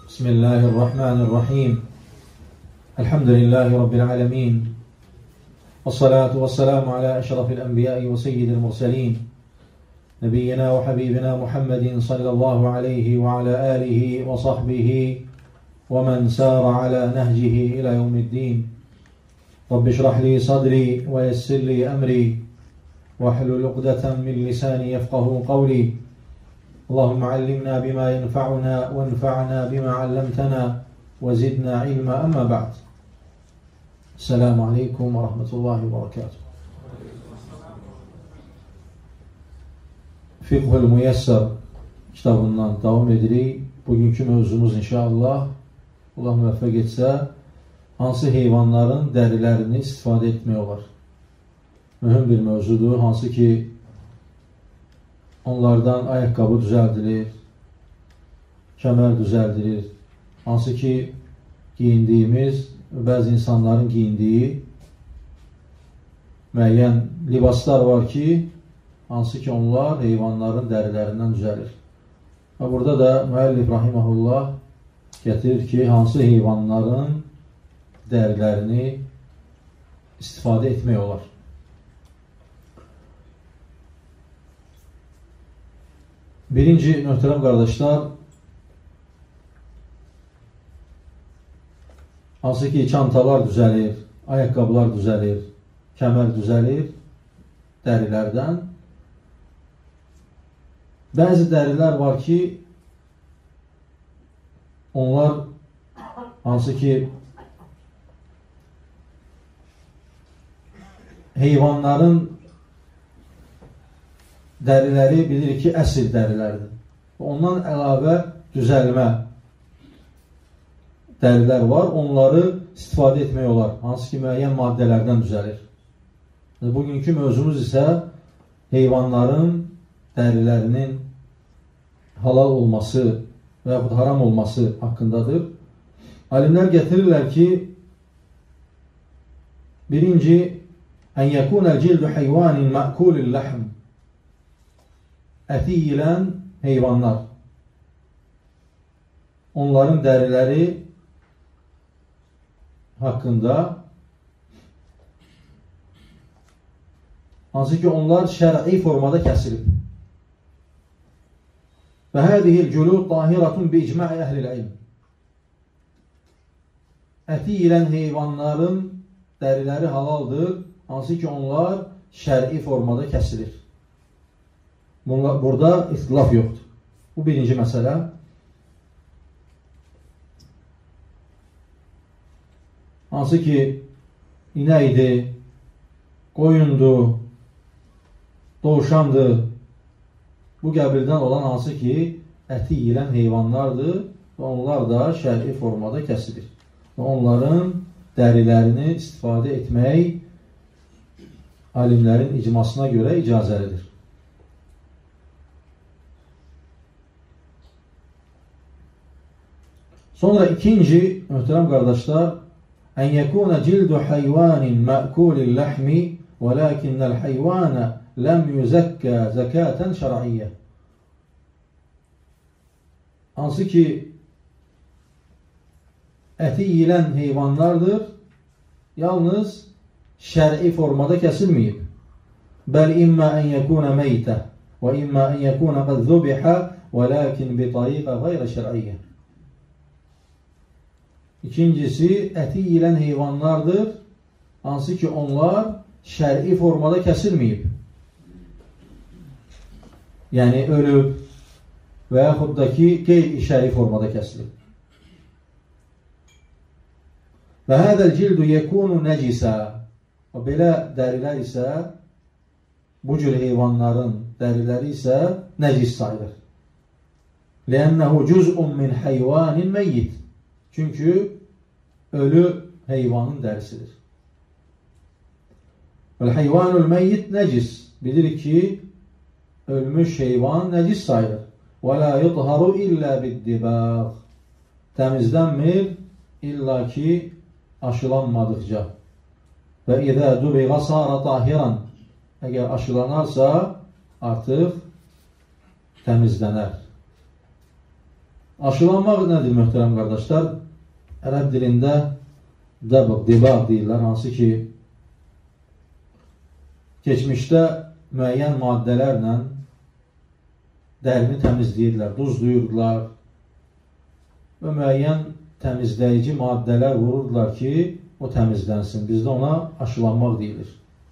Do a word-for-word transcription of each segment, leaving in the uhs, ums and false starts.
بسم الله الرحمن الرحيم الحمد لله رب العالمين والصلاة والسلام على أشرف الأنبياء وسيد المرسلين نبينا وحبيبنا محمد صلى الله عليه وعلى آله وصحبه ومن سار على نهجه إلى يوم الدين رب اشرح لي صدري ويسر لي أمري واحلل عقدة من لساني يفقه قولي اللهم علمنا بما ينفعنا وانفعنا بما علمتنا وزدنا علما أما بعد السلام عليكم ورحمة الله وبركاته Fiqhul Müyəssər kitabından davam edirik. Bugünkü mövzumuz inşallah Allah müvəffəq etsə hansı heyvanların dərilərini istifadə etmək olar? Mühüm bir mövzudur. Hansı ki onlardan ayaqqabı düzəldilir, kəmər düzəldilir. Hansı ki giyindiyimiz, bəzi insanların giyindiyi müəyyən libaslar var ki, hansı ki onlar heyvanların dərilərindən düzəlir. Və burada da müəllif rahiməhullah gətirir ki, hansı heyvanların dərilərini istifadə etmək olar. Birinci, möhtərəm qardaşlar, hansı ki çantalar düzəlir, ayaqqabılar düzəlir, kəmər düzəlir dərilərdən. Bəzi dərilər var ki, onlar hansı ki heyvanların dəriləri bilirik ki, əsl dərilərdir. Ondan əlavə düzəlmə dərilər var. Onları istifadə etmək olar. Hansı ki, müəyyən maddələrdən düzəlir. Bugünkü mövzumuz isə heyvanların dərilərinin halal olması və yaxud haram olması haqqındadır. Alimlər gətirirlər ki, birinci, ən yəkunəl cildu heyvanin mə'kulil lahm, əti yiyilən heyvanlar, onların dəriləri haqqında, hansı ki onlar şər'i formada kəsilib. Və hədihil cülud dahiratun bi icma'i əhlil ilm. Əti yiyilən heyvanların dəriləri halaldır, hansı ki onlar şər'i formada kəsilir. Burada ixtilaf yoxdur. Bu birinci məsələ. Hansı ki inəkdir, qoyundur, dovşandır. Bu qəbildən olan hansı ki əti yiyilən heyvanlardır və onlar da şər'i formada kəsilir. Və onların dərilərini istifadə etmək alimlərin icmasına görə icazəlidir. Sonra ikinci, möhtərəm qardaşlar, ən yəkuna cildu heyvanin mə'kulil lahmi və lakinnəl heyvana ləm yüzəkkə zəkətən şər'iyyə. Hansı ki əti yiyilən heyvanlardır, yalnız şər'i formada kəsilməyib. Bəl immə ən yəkuna meytə və immə ən yəkuna qəd zubihə və lakin bi tariqə qayrə şər'iyyə. İkincisi, əti yiyilən heyvanlardır, hansı ki onlar şər'i formada kəsilməyib. Yəni, ölüb və yaxud da ki, qeyri-şər'i formada kəsilib. Və hədəl cildu yekunu nəcisə. Belə dərilər isə, bu cür heyvanların dəriləri isə nəcis sayılır. Lənnəhu cüz'un min heyvanin meyyit. Çünki ölü heyvanın dərisidir. Və heyvanul meyyit nəcis. Bilirik ki, ölmüş heyvan nəcis sayılır. Və la yudharu illə biddibaq. Təmizlənmir illa ki aşılanmadıqca. Və idə dubiqa sara tahiran. Əgər aşılanarsa artıq təmizlənər. Aşılanmaq nədir, möhtərəm qardaşlar? Ərəb dilində dəbq, dibaq deyirlər, hansı ki, keçmişdə müəyyən maddələrlə dərini təmizləyirlər, duzluyurdular və müəyyən təmizləyici maddələr vururdular ki, o təmizlənsin. Bizdə ona aşılanmaq deyilir.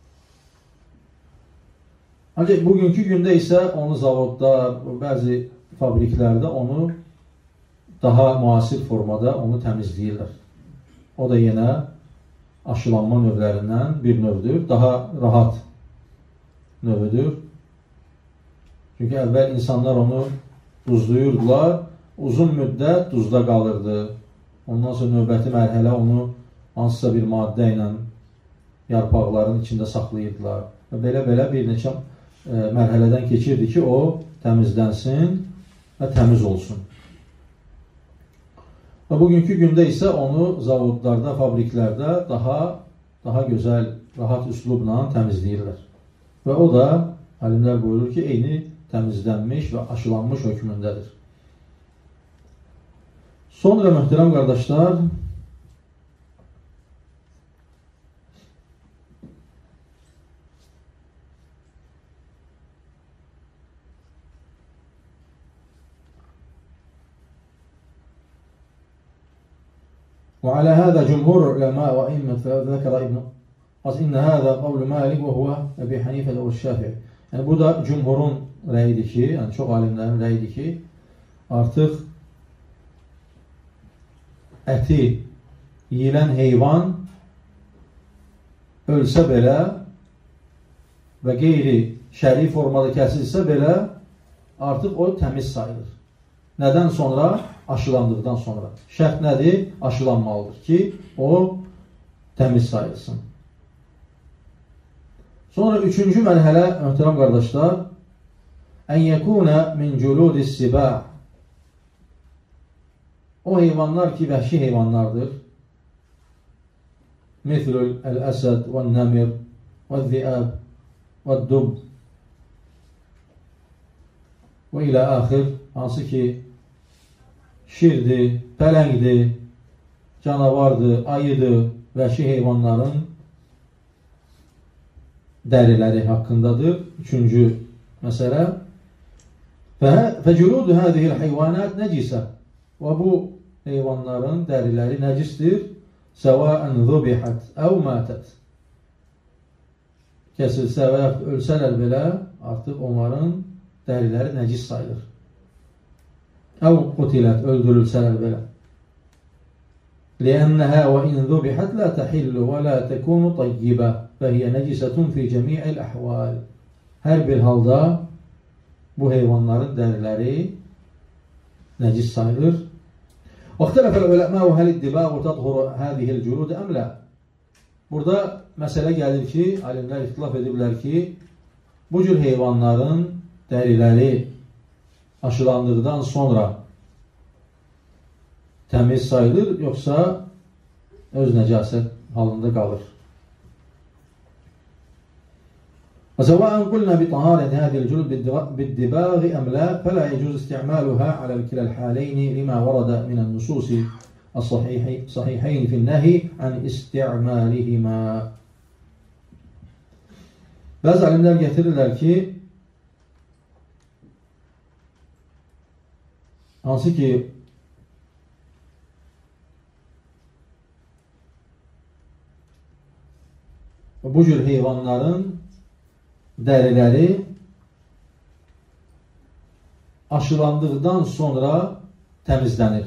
Ancaq bugünkü gündə isə onu zavodda, bəzi fabriklərdə onu daha müasir formada onu təmizləyirlər. O da yenə aşılanma növlərindən bir növdür, daha rahat növüdür. Çünki əvvəl insanlar onu duzluyurdular, uzun müddət duzda qalırdı. Ondan sonra növbəti mərhələ onu hansısa bir maddə ilə yarpaqların içində saxlayırdılar. Və belə-belə bir neçə e, mərhələdən keçirdi ki, o təmizlənsin və təmiz olsun. Və bugünkü gündə isə onu zavodlarda, fabriklərdə daha daha gözəl, rahat üslubla təmizləyirlər. Və o da, alimlər buyurur ki, eyni təmizlənmiş və aşılanmış hökmündədir. Sonra, möhtərəm qardaşlar, وعلى هذا جمهور العلماء وأئمة فذكر ابن إن هذا قول مالك وهو أبي حنيفة والشافعي. Yəni bu da cumhurun rəyidir ki, yəni çox alimlərin rəyidir ki, artıq əti yiyilən heyvan ölsə belə və qeyri şəri formada kəsilsə belə artıq o təmiz sayılır. Nədən sonra? Aşılandıqdan sonra. Şərt nədir? Aşılanmalıdır ki, o təmiz sayılsın. Sonra üçüncü mərhələ, möhtərəm qardaşlar, ən yəkuna min culudis sibah. O heyvanlar ki, vəhşi heyvanlardır. Mithlul əl-əsəd və-nəmir və-ziyab və-dub və ilə axir, hansı ki, şirdir, pələngdir, canavardır, ayıdır, vəhşi heyvanların dəriləri haqqındadır. Üçüncü məsələ. Fəculudu hədihil heyvanat nəcisə. Və bu heyvanların dəriləri nəcisdir. Səvaən zubihət əv mətət. Kəsilsə və yaxud ölsələr belə, artıq onların dəriləri nəcis sayılır. Əv qutilət, öldürülsələr belə. لأنها وإن ذبحت لا تحل ولا تكون طيبة فهي نجسة في جميع الأحوال. Hər bir halda bu heyvanların dəriləri nəcis sayılır. واختلف العلماء هل الدباغ تطهر هذه الجلود أم لا? Burada məsələ gəlir ki, alimlər ixtilaf ediblər ki, bu cür heyvanların dəriləri aşılandıqdan sonra təmiz sayılır, yoxsa öz nəcasət halında qalır. وسواء قلنا بطهارة هذه الجلود بالدباغ أم لا فلا يجوز استعمالها على كلا الحالين لما ورد من النصوص الصحيحين في النهي عن استعمالهما. Bəzi alimlər gətirirlər ki, hansı ki bu cür heyvanların dəriləri aşılandıqdan sonra təmizlənir.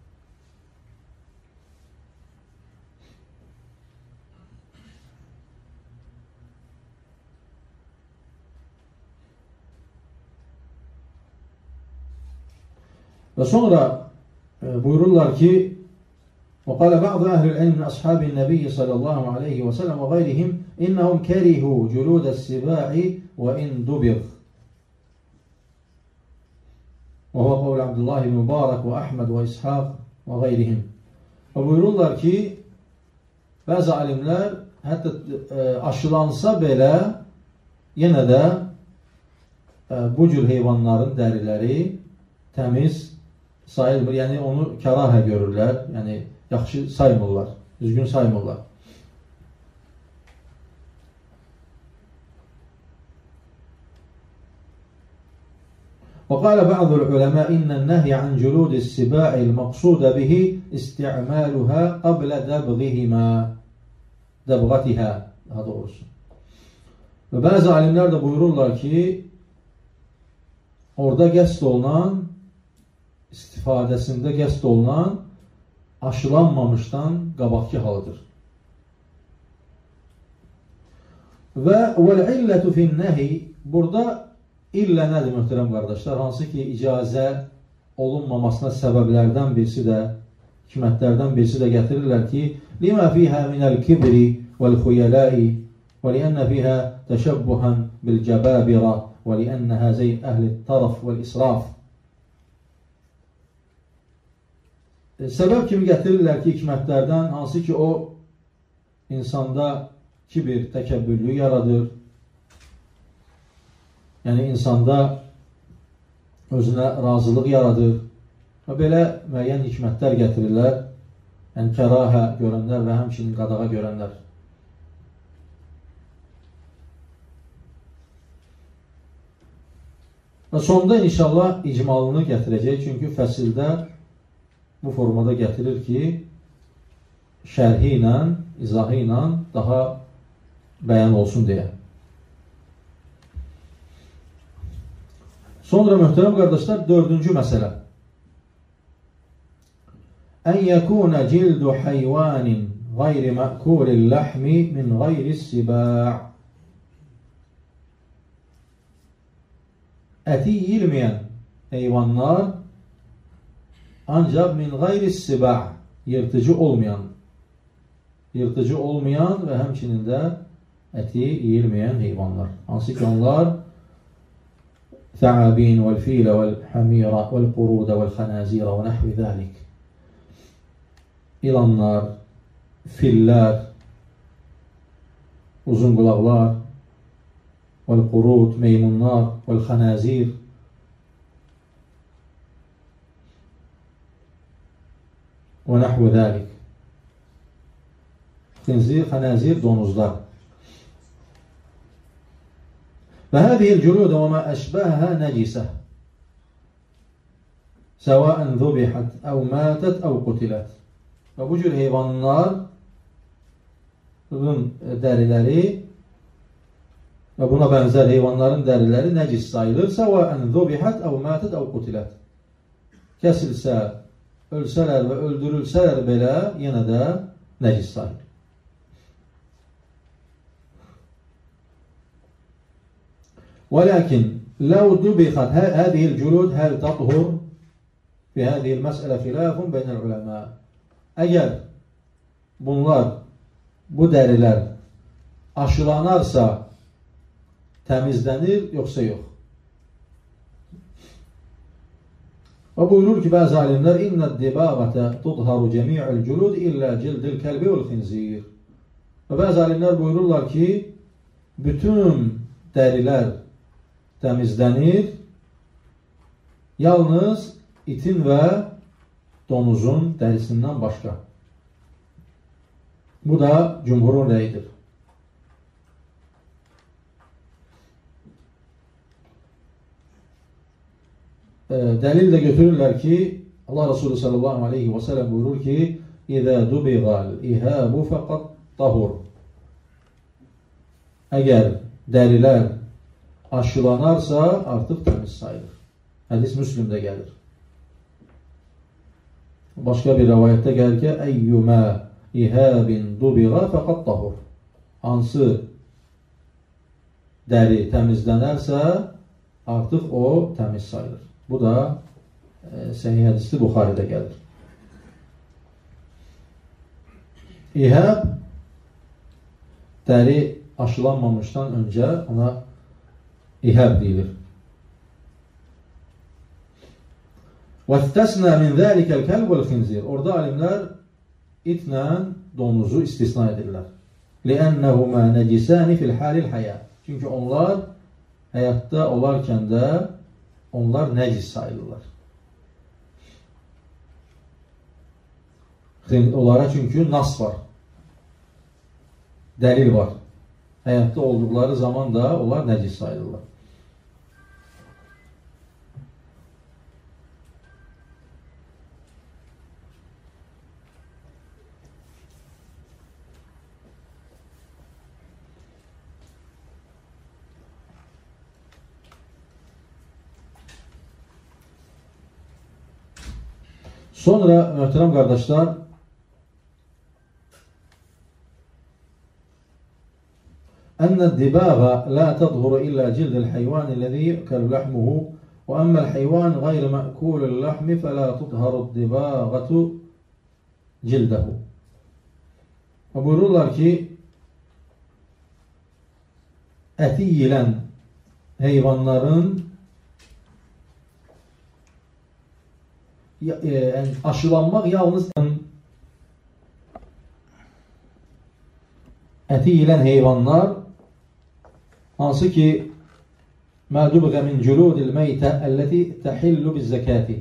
Və sonra e, buyururlar ki, وقال بعض أهل العلم من أصحاب النبي صلى الله عليه وسلم وغيرهم إنهم كرهوا جلود السباع وإن دبغ. وهو قول عبد الله بن مبارك وأحمد وإسحاق وغيرهم. Və buyururlar ki, bəzi alimlər hətta e, aşılansa belə yenə də e, bu cür heyvanların dəriləri təmiz sayılmır. Yəni onu kərahə görürlər. Yəni yaxşı saymırlar, düzgün saymırlar. وقال بعض العلماء إن النهي عن جلود السباع المقصود به استعمالها قبل دبغهما دبغتها daha doğrusu. Ve bazı alimler de buyururlar ki orada qəsd olunan istifadəsində qəsd olunan aşılanmamışdan qabaqki halıdır. Və vəl-illətu fin-nəhi burada illə nədir möhtərəm qardaşlar? Hansı ki, icazə olunmamasına səbəblərdən birisi də, hikmətlərdən birisi də gətirirlər ki, limə fiyhə minəl-kibri vəl-xuyələi və liənnə fiyhə təşəbbuhən bil-cəbəbirə və liənnə həzəy əhli-təraf vəl-israf. Səbəb kimi gətirirlər ki, hikmətlərdən hansı ki, o insanda kibir, təkəbbürlüyü yaradır. Yəni, insanda özünə razılıq yaradır və belə müəyyən hikmətlər gətirirlər, yəni kərahə görənlər və həmçinin qadağa görənlər. Və sonda inşallah icmalını gətirəcək, çünki fəsildə bu formada gətirir ki, şərhi ilə, izahı ilə daha bəyan olsun deyə. Sonra möhtərəm qardaşlar, dördüncü məsələ. Ən yəkunə cildu hayvanin qayri məkulil ləhmi min qayri siba'. Əti yiyilməyən heyvanlar ancaq min qayri siba', yırtıcı olmayan, yırtıcı olmayan və həmçinin də əti yiyilməyən heyvanlar. Hansı ki onlar ثعابين والفيل والحمير والقرود والخنازير ونحو ذلك. İlanlar, fillər, uzun qulaqlar, والقرود, meymunlar, والخنازير, ونحو ذلك. Xinzir, xənazir, donuzlar. فهذه الجلود وما أشبهها نجسة سواء ذبحت أو ماتت أو قتلت. Ve bu cür hayvanların derileri ve buna benzer hayvanların derileri necis sayılır. سواء ذبحت أو ماتت أو قتلت. Kesilse, ölseler ve öldürülseler bile yine de necis sayılır. ولكن لو دبخت هذه الجلود هل تطهر؟ في هذه المسألة خلاف بين العلماء. Eğer bunlar, bu deriler aşılanarsa temizlenir yoksa yok. Ve buyurur ki bazı alimler inna dibagata tudharu cemi'ul culud illa cildil kelbi vel khinzir. Ve bazı alimler buyururlar ki bütün deriler temizlenir, yalnız itin ve domuzun derisinden başka. Bu da cumhurun reyidir. E, delil de götürürler ki Allah Resulü sallallahu aleyhi ve sellem buyurur ki اِذَا دُبِغَ الْاِهَابُ فَقَدْ طَهُرُ. Eğer deriler aşılanarsa artık temiz sayılır. Hadis Müslim'de gelir. Başka bir rivayette gelir ki eyyuma ihabin dubiga fakat tahur. Hansı deri temizlenirse artık o temiz sayılır. Bu da e, sahih hadisli Bukhari'de gelir. İhab deri aşılanmamıştan önce ona İhab deyilir. وَاسْتَسْنَى مِنْ ذَٰلِكَ الْكَلْبُ وَالْخِنْزِيرِ. Orada alimler itle domuzu istisna edirler. لِأَنَّهُمَا نَجِسَانِ فِي الْحَالِ الْحَيَاةِ. Çünkü onlar hayatta olarken de onlar necis sayılırlar. Onlara çünkü nas var. Delil var. Hayatta oldukları zaman da onlar necis sayılırlar. Sonra muhterem kardeşler, أن الدباغ لا تظهر إلا جلد الحيوان الذي يؤكل لحمه وأما الحيوان غير مأكول اللحم فلا تظهر الدباغة جلده. Buyururlar ki eti yiyen hayvanların yani aşılanmak yalnız eti yiyen hayvanlar hansı ki mədubqa min culudil meytə əlləti təhillu biz zəkati,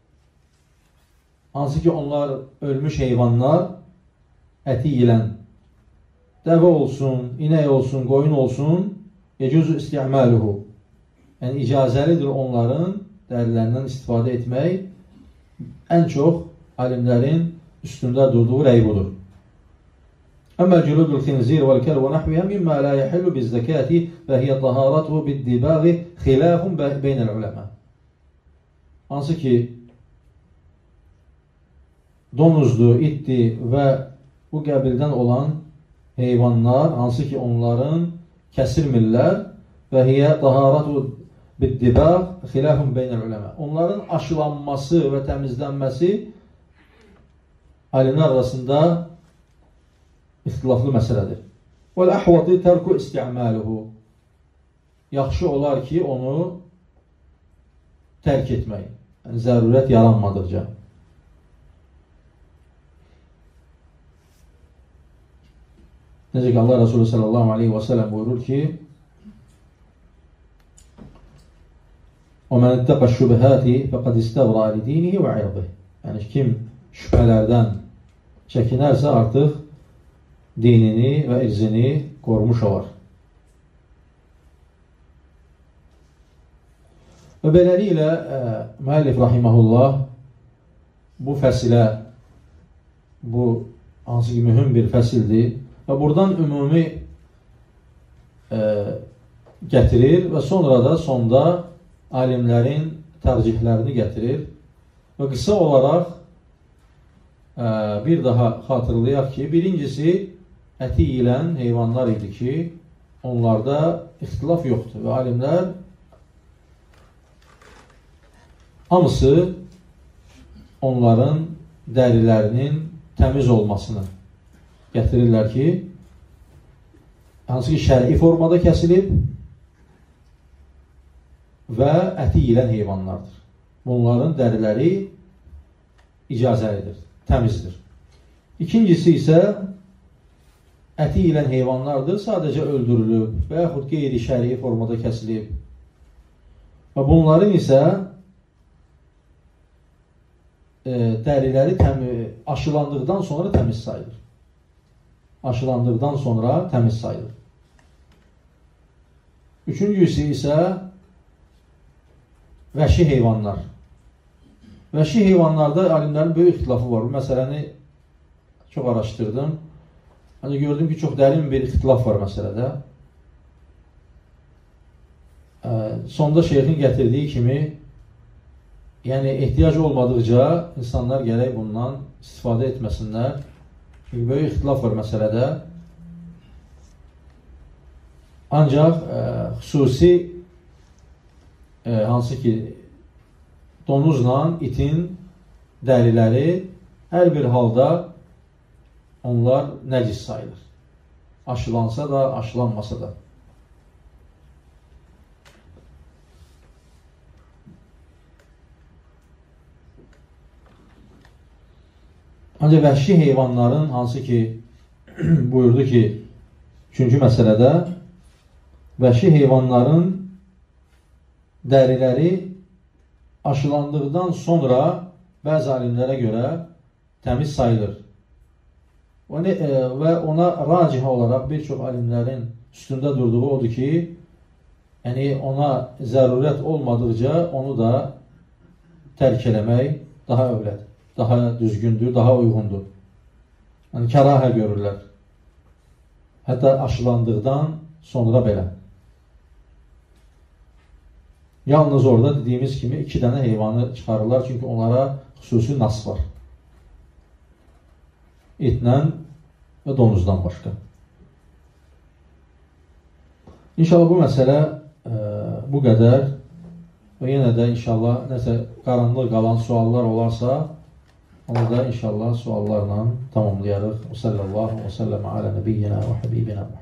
hansı ki onlar ölmüş heyvanlar eti yiyen dəvə olsun, inək olsun, qoyun olsun yecuzu isti'maluhu, yəni icazəlidir onların dərilərindən istifadə etmək. En çok alimlerin üstünde durduğu rey budur. Ama culudul khinzir vel kel ve nahviha mimma la yahillu biz zekati ve hiye taharatuhu bid dibagi khilafun beynel ulema. Hansı ki domuzdu, itti ve bu qəbildən olan heyvanlar hansı ki onların kəsilmirlər ve hiye taharatuhu biddibaq xilafun beynəl uləmə. Onların aşılanması və təmizlənməsi alimlər arasında ixtilaflı məsələdir. Vəl-əhvati tərku isti'maluhu. Yaxşı olar ki, onu tərk etmək. Yəni, zərurət yaranmadıqca. Necə ki, Allah Resulü sallallahu aleyhi və sələm buyurur ki, وَمَنْ اَتَّقَ الشُّبْهَاتِ فَقَدْ اِسْتَغْرَى لِد۪ينِهِ وَعِرْضِهِ. Yani kim şüphelerden çekinerse artık dinini ve irzini korumuş olur. Ve beləliklə e, müəllif rahiməhullah bu fəsilə, bu hansı ki mühüm bir fəsildir ve buradan ümumi e, getirir ve sonra da sonda alimlerin tercihlerini getirir. Ve kısa olarak e, bir daha hatırlayaq ki, birincisi eti yiyen heyvanlar idi ki, onlarda ixtilaf yoktu ve alimler hamısı onların dərilərinin təmiz olmasını getirirlər ki, hansı ki şər'i formada kəsilib və əti yiyilən heyvanlardır. Bunların dəriləri icazəlidir, təmizdir. İkincisi isə əti yiyilən heyvanlardır, sadəcə öldürülüb və yaxud qeyri-şər'i formada kəsilib. Və bunların isə e, dəriləri aşılandıqdan sonra təmiz sayılır. Aşılandıqdan sonra təmiz sayılır. Üçüncüsü isə vəhşi heyvanlar. Vəhşi heyvanlarda alimlərin böyük ixtilafı var. Bu məsələni çox araşdırdım. Hani gördüm ki, çox dərin bir ixtilaf var məsələdə. E, sonda şeyxin gətirdiyi kimi, yəni ehtiyac olmadıqca insanlar gərək bundan istifadə etməsinlər. Çünki böyük ixtilaf var məsələdə. Ancaq e, xüsusi e, hansı ki donuzla itin dəriləri hər bir halda onlar nəcis sayılır. Aşılansa da, aşılanmasa da. Ancaq vəhşi heyvanların hansı ki buyurdu ki, üçüncü məsələdə vəhşi heyvanların dəriləri aşılandıqdan sonra bəzi alimlərə görə təmiz sayılır. Və ona racih olaraq bir çox alimlərin üstündə durduğu odur ki, yəni ona zərurət olmadıqca onu da tərk eləmək daha övlədir, daha düzgündür, daha uyğundur. Yəni kərahə görürlər. Hətta aşılandıqdan sonra belə. Yalnız orada dediyimiz kimi iki dənə heyvanı çıxarırlar, çünki onlara xüsusi nas var. Etdən və donuzdan başqa. İnşallah bu məsələ e, bu qədər və yenə də inşallah nəsə qaranlıq qalan suallar olarsa, onu da inşallah suallarla tamamlayarıq. Və sallallahu və səlləm alə nəbiyyina və həbibina.